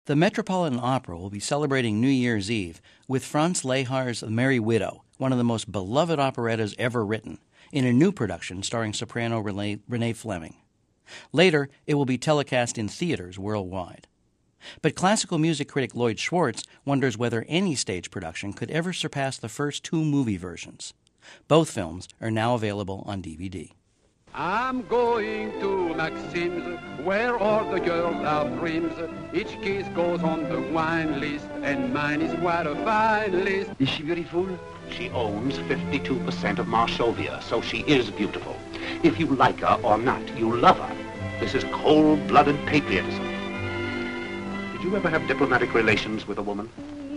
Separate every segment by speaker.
Speaker 1: The Metropolitan Opera will be celebrating New Year's Eve with Franz Lehar's The Merry Widow, one of the most beloved operettas ever written, in a new production starring soprano Renee Fleming. Later, it will be telecast in theaters worldwide. But classical music critic Lloyd Schwartz wonders whether any stage production could ever surpass the first two movie versions. Both films are now available on DVD.
Speaker 2: I'm going to Maxim's, where all the girls are prims. Each kiss goes on the wine list, and mine is quite a fine list.
Speaker 3: Is she beautiful? She owns 52% of Marshovia, so she is beautiful. If you like her or not, you love her. This is cold-blooded patriotism. Did you ever have diplomatic relations with a woman?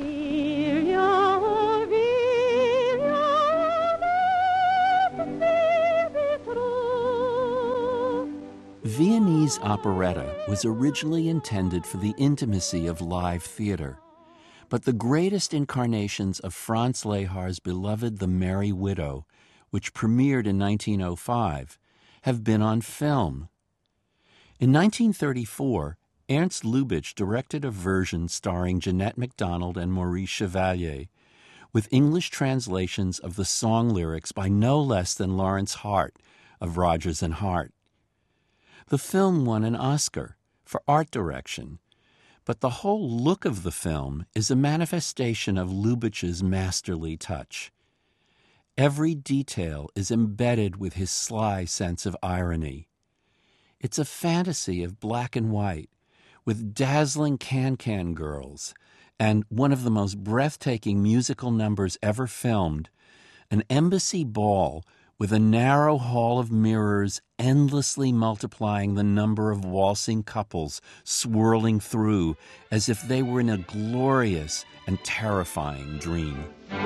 Speaker 4: Viennese operetta was originally intended for the intimacy of live theater, but the greatest incarnations of Franz Lehar's beloved The Merry Widow, which premiered in 1905, have been on film. In 1934, Ernst Lubitsch directed a version starring Jeanette MacDonald and Maurice Chevalier, with English translations of the song lyrics by no less than Lawrence Hart of Rodgers and Hart. The film won an Oscar for art direction, but the whole look of the film is a manifestation of Lubitsch's masterly touch. Every detail is embedded with his sly sense of irony. It's a fantasy of black and white, with dazzling can-can girls, and one of the most breathtaking musical numbers ever filmed, an embassy ball with a narrow hall of mirrors endlessly multiplying the number of waltzing couples swirling through as if they were in a glorious and terrifying dream.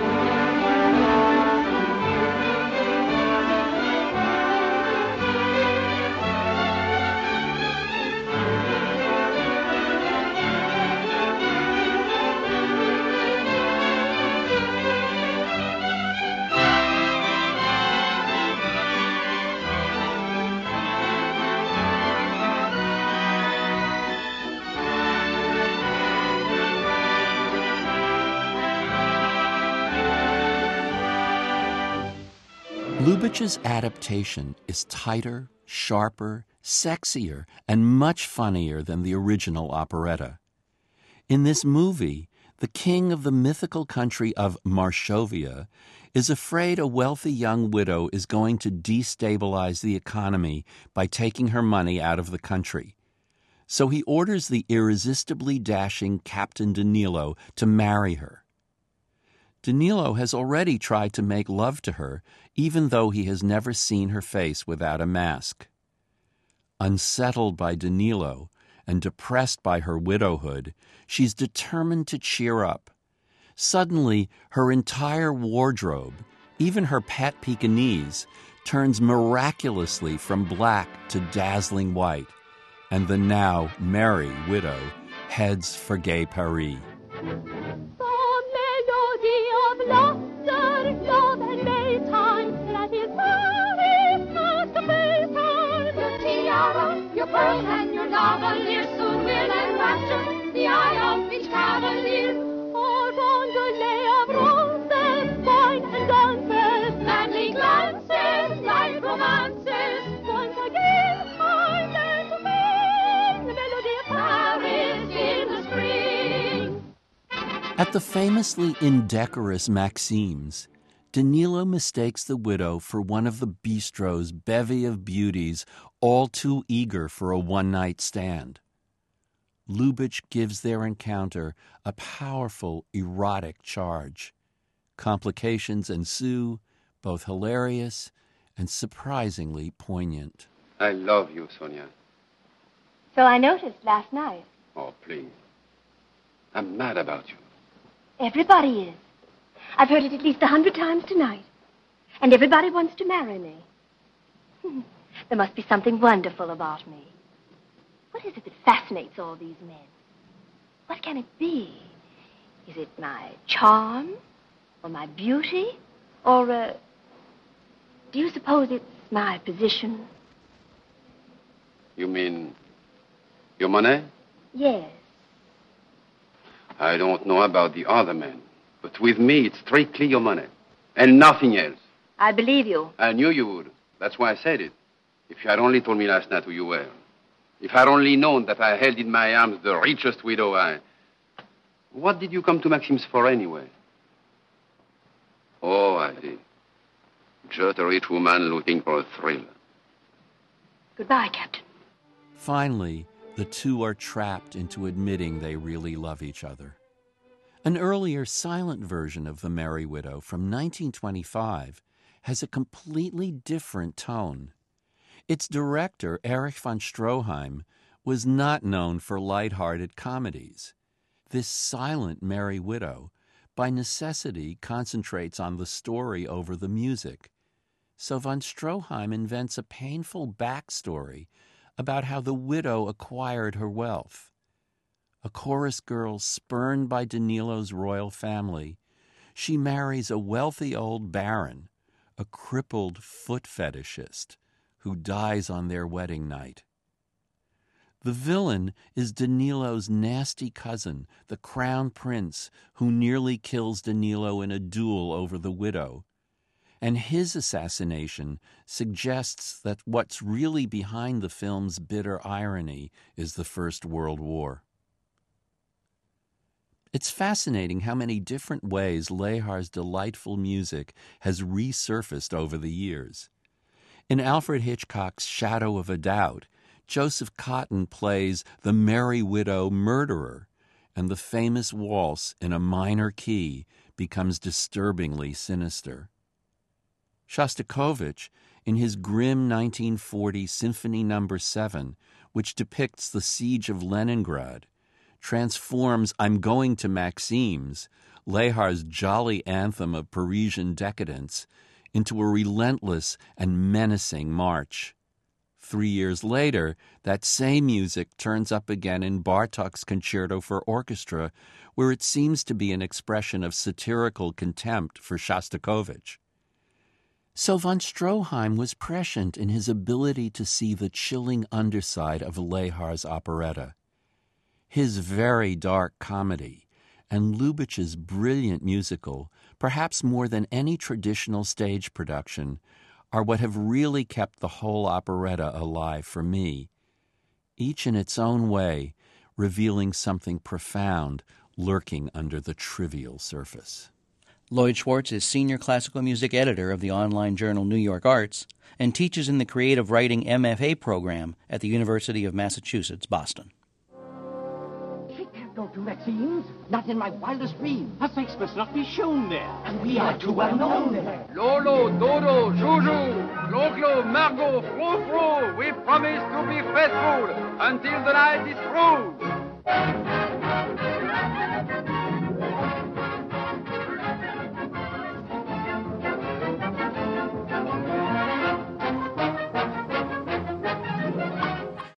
Speaker 4: Lubitsch's adaptation is tighter, sharper, sexier, and much funnier than the original operetta. In this movie, the king of the mythical country of Marshovia is afraid a wealthy young widow is going to destabilize the economy by taking her money out of the country. So he orders the irresistibly dashing Captain Danilo to marry her. Danilo has already tried to make love to her, even though he has never seen her face without a mask. Unsettled by Danilo and depressed by her widowhood, she's determined to cheer up. Suddenly, her entire wardrobe, even her pet Pekingese, turns miraculously from black to dazzling white, and the now merry widow heads for Gay Paris.
Speaker 5: Laughter, love, and Maytime, that is Paris masquerade. Your tiara, your pearls, and your lavalier soon will enrapture the eye of each cavalier. Our gondolet of roses, wine and dances, manly glances, light romances. Once again I learn to sing the melody of Paris in the spring.
Speaker 4: At the famously indecorous Maxim's, Danilo mistakes the widow for one of the bistro's bevy of beauties all too eager for a one-night stand. Lubitsch gives their encounter a powerful, erotic charge. Complications ensue, both hilarious and surprisingly poignant.
Speaker 2: I love you, Sonia.
Speaker 6: So I noticed last night.
Speaker 2: Oh, please. I'm mad about you.
Speaker 6: Everybody is. I've heard it at least 100 times tonight. And everybody wants to marry me. There must be something wonderful about me. What is it that fascinates all these men? What can it be? Is it my charm? Or my beauty? Or, do you suppose it's my position?
Speaker 2: You mean your money?
Speaker 6: Yes.
Speaker 2: I don't know about the other men, but with me, it's strictly your money, and nothing else.
Speaker 6: I believe you.
Speaker 2: I knew you would. That's why I said it. If you had only told me last night who you were, if I had only known that I held in my arms the richest widow, What did you come to Maxim's for anyway? Oh, I see. Just a rich woman looking for a thrill.
Speaker 6: Goodbye, Captain.
Speaker 4: Finally, the two are trapped into admitting they really love each other. An earlier silent version of The Merry Widow from 1925 has a completely different tone. Its director, Erich von Stroheim, was not known for light-hearted comedies. This silent Merry Widow, by necessity, concentrates on the story over the music. So von Stroheim invents a painful backstory about how the widow acquired her wealth. A chorus girl spurned by Danilo's royal family, she marries a wealthy old baron, a crippled foot fetishist, who dies on their wedding night. The villain is Danilo's nasty cousin, the crown prince, who nearly kills Danilo in a duel over the widow. And his assassination suggests that what's really behind the film's bitter irony is the First World War. It's fascinating how many different ways Lehar's delightful music has resurfaced over the years. In Alfred Hitchcock's Shadow of a Doubt, Joseph Cotten plays the Merry Widow murderer, and the famous waltz in a minor key becomes disturbingly sinister. Shostakovich, in his grim 1940 Symphony No. 7, which depicts the siege of Leningrad, transforms I'm Going to Maxim's, Lehar's jolly anthem of Parisian decadence, into a relentless and menacing march. 3 years later, that same music turns up again in Bartók's Concerto for Orchestra, where it seems to be an expression of satirical contempt for Shostakovich. So von Stroheim was prescient in his ability to see the chilling underside of Lehar's operetta. His very dark comedy and Lubitsch's brilliant musical, perhaps more than any traditional stage production, are what have really kept the whole operetta alive for me, each in its own way revealing something profound lurking under the trivial surface.
Speaker 1: Lloyd Schwartz is Senior Classical Music Editor of the online journal New York Arts and teaches in the Creative Writing MFA program at the University of Massachusetts, Boston.
Speaker 7: She can't go to Maxim's, not in my wildest dreams.
Speaker 3: Her face must not be shown there.
Speaker 7: And we are too well known there.
Speaker 2: Lolo, Dodo, Joujou, Clo-Clo, Margot, Fro-Fro, we promise to be faithful until the night is through.